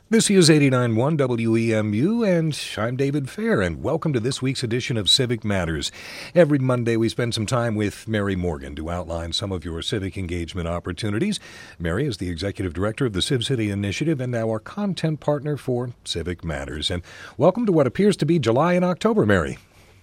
This is 89.1 WEMU, and I'm David Fair, and welcome to this week's edition of Civic Matters. Every Monday, we spend some time with Mary Morgan to outline some of your civic engagement opportunities. Mary is the Executive Director of the Civ City Initiative and our content partner for Civic Matters. And welcome to what appears to be July and October, Mary.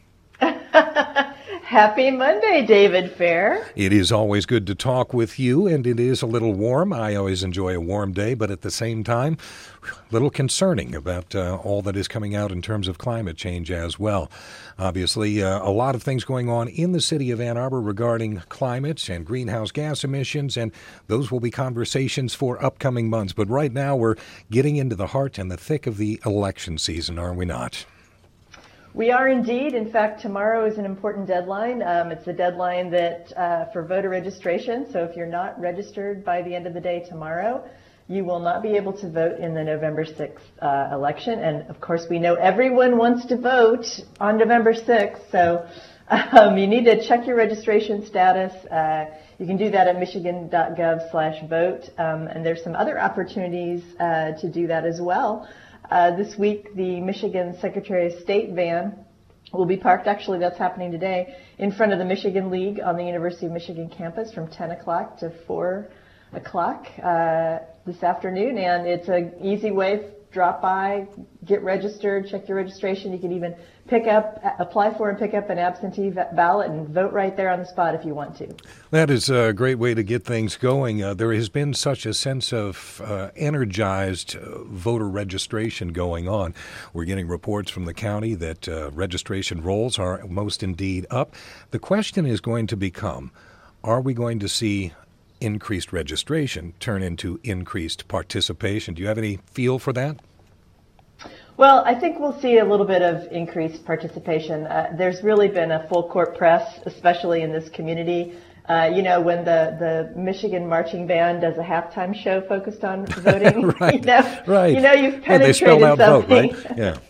Happy Monday, David Fair. It is always good to talk with you, and it is a little warm. I always enjoy a warm day, but at the same time, a little concerning about all that is coming out in terms of climate change as well. Obviously, a lot of things going on in the city of Ann Arbor regarding climate and greenhouse gas emissions, and those will be conversations for upcoming months. But right now, we're getting into the heart and the thick of the election season, are we not? We are indeed. In fact, tomorrow is an important deadline. It's a deadline that for voter registration. So if you're not registered by the end of the day tomorrow, you will not be able to vote in the November 6th election. And of course, we know everyone wants to vote on November 6th. So you need to check your registration status. You can do that at michigan.gov/vote. And there's some other opportunities to do that as well. This week, the Michigan Secretary of State van will be parked, actually that's happening today, in front of the Michigan League on the University of Michigan campus from 10 o'clock to 4 o'clock this afternoon. And it's an easy way, drop by, get registered, check your registration. You can even apply for and pick up an absentee ballot and vote right there on the spot if you want to. That is a great way to get things going. There has been such a sense of energized voter registration going on. We're getting reports from the county that registration rolls are most indeed up. The question is going to become, are we going to see increased registration turn into increased participation? Do you have any feel for that? Well, I think we'll see a little bit of increased participation. There's really been a full court press, especially in this community. When the Michigan marching band does a halftime show focused on voting, right. You've penetrated they spelled out something. Vote, right? Yeah.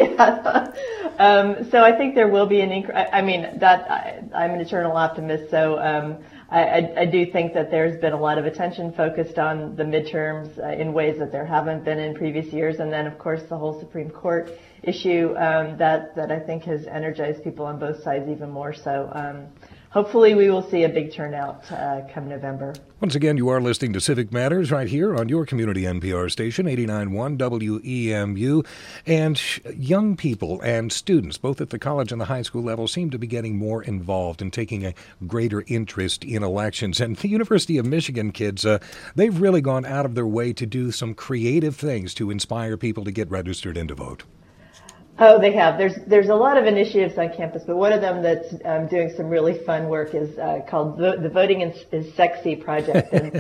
Yeah. So I think there will be an increase. I'm an eternal optimist, so I do think that there's been a lot of attention focused on the midterms in ways that there haven't been in previous years. And then, of course, the whole Supreme Court issue that I think has energized people on both sides even more. So hopefully we will see a big turnout come November. Once again, you are listening to Civic Matters right here on your community NPR station, 89.1 WEMU. And young people and students, both at the college and the high school level, seem to be getting more involved and taking a greater interest in elections. And the University of Michigan kids, they've really gone out of their way to do some creative things to inspire people to get registered and to vote. Oh, they have. There's a lot of initiatives on campus, but one of them that's doing some really fun work is called the Voting is Sexy Project, and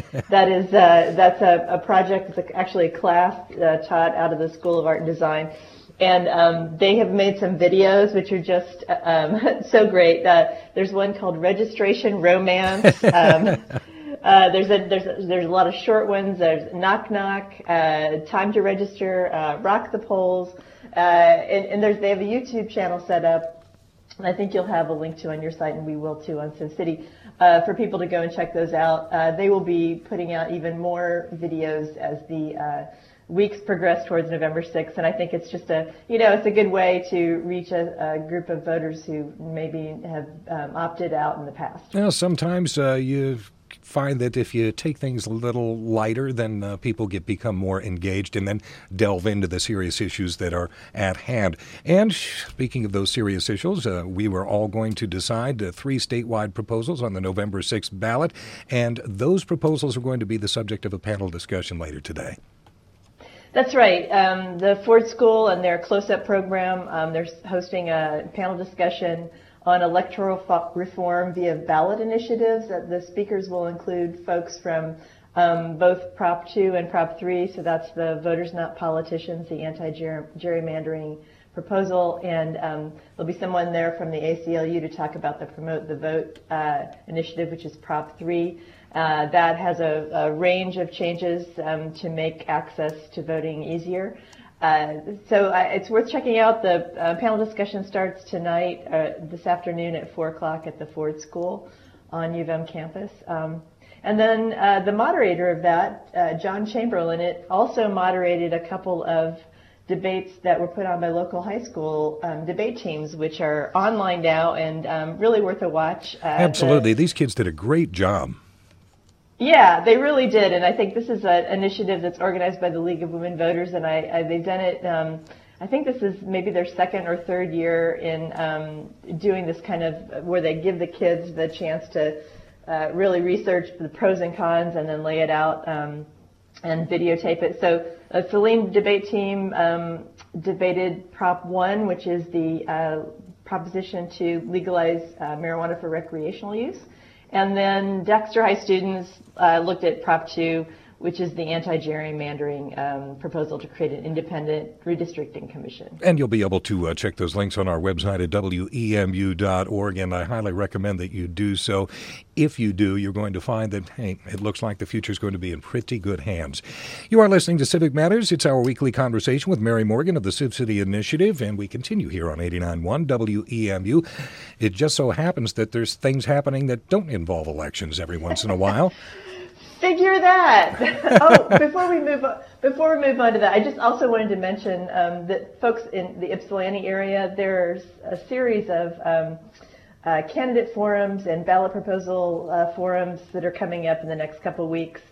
that's a project. It's actually a class taught out of the School of Art and Design, and they have made some videos which are just so great. There's one called Registration Romance. There's a lot of short ones. There's Knock Knock, Time to Register, Rock the Polls. And they have a YouTube channel set up, and I think you'll have a link to on your site, and we will too on Civ City, for people to go and check those out. They will be putting out even more videos as the weeks progress towards November 6th, and I think it's just it's a good way to reach a group of voters who maybe have opted out in the past. Well, sometimes you find that if you take things a little lighter, then people become more engaged and then delve into the serious issues that are at hand. And speaking of those serious issues, we were all going to decide 3 statewide proposals on the November 6th ballot, and those proposals are going to be the subject of a panel discussion later today. That's right. The Ford School and their Close-Up program, they're hosting a panel discussion on electoral reform via ballot initiatives. The speakers will include folks from both Prop 2 and Prop 3, so that's the Voters Not Politicians, the anti-gerrymandering proposal, and there'll be someone there from the ACLU to talk about the Promote the Vote initiative, which is Prop 3. That has a range of changes to make access to voting easier. So it's worth checking out. The panel discussion starts tonight, this afternoon at 4 o'clock at the Ford School on U of M campus. And then the moderator of that, John Chamberlain, it also moderated a couple of debates that were put on by local high school debate teams, which are online now and really worth a watch. Absolutely. These kids did a great job. Yeah, they really did. And I think this is an initiative that's organized by the League of Women Voters, and they've done it. I think this is maybe their second or third year in doing this kind of where they give the kids the chance to really research the pros and cons and then lay it out and videotape it. So the Saline debate team debated Prop 1, which is the proposition to legalize marijuana for recreational use. And then Dexter High students looked at Prop 2, which is the anti-gerrymandering proposal to create an independent redistricting commission. And you'll be able to check those links on our website at WEMU.org, and I highly recommend that you do so. If you do, you're going to find that, hey, it looks like the future is going to be in pretty good hands. You are listening to Civic Matters. It's our weekly conversation with Mary Morgan of the Civ City Initiative, and we continue here on 89.1 WEMU. It just so happens that there's things happening that don't involve elections every once in a while. Figure that. Before we move on to that, I just also wanted to mention that folks in the Ypsilanti area, there's a series of candidate forums and ballot proposal forums that are coming up in the next couple of weeks.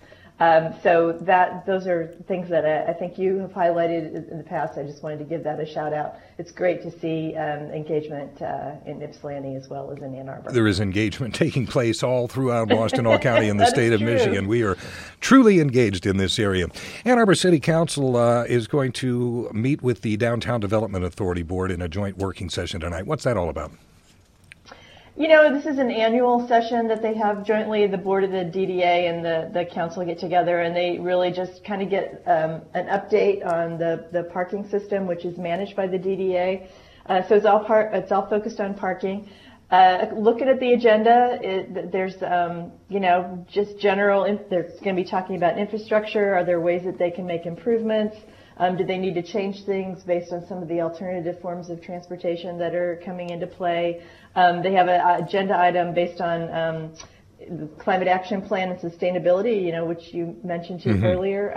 So those are things that I think you have highlighted in the past. I just wanted to give that a shout out. It's great to see engagement in Ypsilanti as well as in Ann Arbor. There is engagement taking place all throughout Washtenaw County and the state of Michigan. We are truly engaged in this area. Ann Arbor City Council is going to meet with the Downtown Development Authority Board in a joint working session tonight. What's that all about? You know, this is an annual session that they have jointly. The board of the DDA and the council get together, and they really just kind of get an update on the parking system, which is managed by the DDA. So it's all focused on parking. Looking at the agenda, there's just general. They're going to be talking about infrastructure. Are there ways that they can make improvements? Do they need to change things based on some of the alternative forms of transportation that are coming into play? They have an agenda item based on the climate action plan and sustainability, which you mentioned to earlier.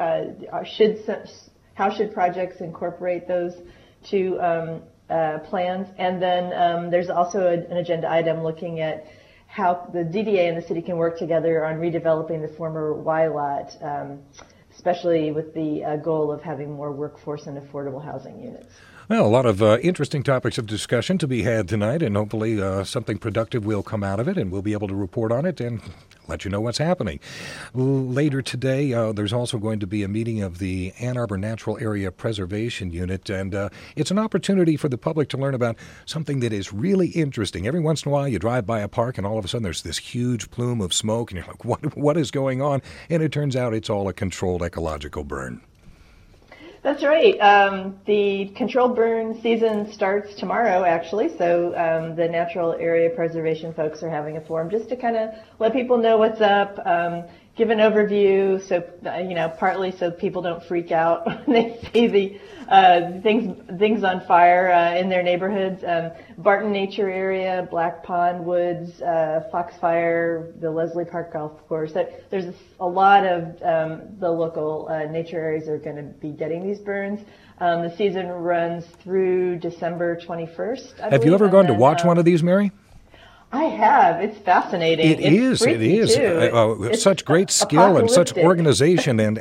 How should projects incorporate those two plans? And then there's also an agenda item looking at how the DDA and the city can work together on redeveloping the former Y lot, especially with the goal of having more workforce and affordable housing units. Well, a lot of interesting topics of discussion to be had tonight, and hopefully something productive will come out of it, and we'll be able to report on it and let you know what's happening. Later today, there's also going to be a meeting of the Ann Arbor Natural Area Preservation Unit, and it's an opportunity for the public to learn about something that is really interesting. Every once in a while, you drive by a park, and all of a sudden there's this huge plume of smoke, and you're like, what is going on? And it turns out it's all a controlled ecological burn. That's right. The controlled burn season starts tomorrow, actually. So the Natural Area Preservation folks are having a forum just to kind of let people know what's up, give an overview, so partly so people don't freak out when they see the things on fire in their neighborhoods. Barton Nature Area, Black Pond Woods, Foxfire, the Leslie Park Golf Course. There's a lot of the local nature areas are going to be getting these burns. The season runs through December 21st. Have you ever gone to watch one of these, Mary? I have. It's fascinating. It is. It's such great skill and such organization, and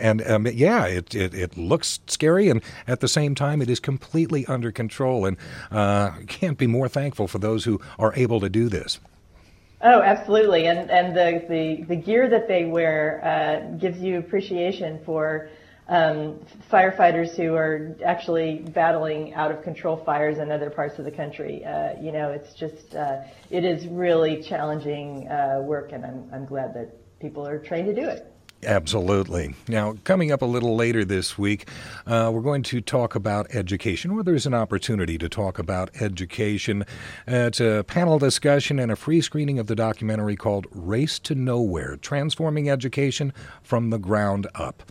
it looks scary, and at the same time, it is completely under control, and can't be more thankful for those who are able to do this. Oh, absolutely, and the gear that they wear gives you appreciation for firefighters who are actually battling out of control fires in other parts of the country. It's just, it is really challenging work, and I'm glad that people are trained to do it. Absolutely. Now, coming up a little later this week, we're going to talk about education, or there's an opportunity to talk about education. It's a panel discussion and a free screening of the documentary called Race to Nowhere, Transforming Education from the Ground Up.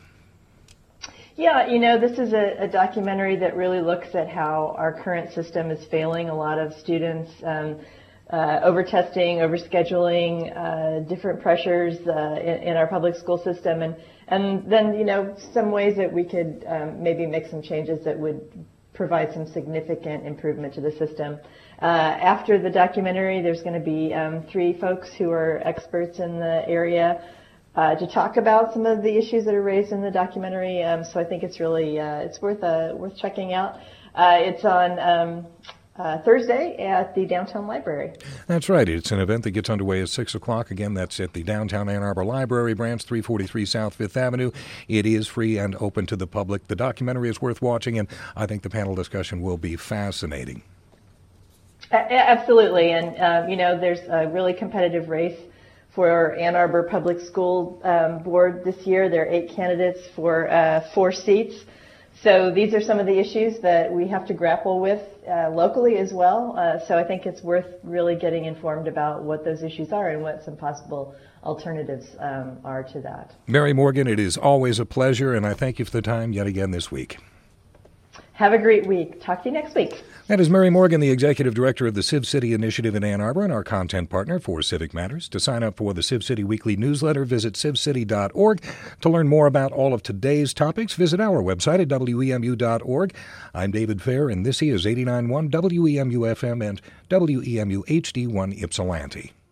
Yeah, this is a documentary that really looks at how our current system is failing a lot of students. over-testing, over-scheduling, different pressures in our public school system, and then, some ways that we could maybe make some changes that would provide some significant improvement to the system. After the documentary, there's going to be 3 folks who are experts in the area to talk about some of the issues that are raised in the documentary. So I think it's really it's worth checking out. It's on Thursday at the Downtown Library. That's right. It's an event that gets underway at 6 o'clock. Again, that's at the Downtown Ann Arbor Library branch, 343 South 5th Avenue. It is free and open to the public. The documentary is worth watching, and I think the panel discussion will be fascinating. Absolutely. And, there's a really competitive race for Ann Arbor Public School Board this year. There are 8 candidates for 4 seats. So these are some of the issues that we have to grapple with locally as well. So I think it's worth really getting informed about what those issues are and what some possible alternatives are to that. Mary Morgan, it is always a pleasure, and I thank you for the time yet again this week. Have a great week. Talk to you next week. That is Mary Morgan, the Executive Director of the Civ City Initiative in Ann Arbor and our content partner for Civic Matters. To sign up for the Civ City Weekly Newsletter, visit civcity.org. To learn more about all of today's topics, visit our website at wemu.org. I'm David Fair, and this is 89.1 WEMU FM and WEMU HD1 Ypsilanti.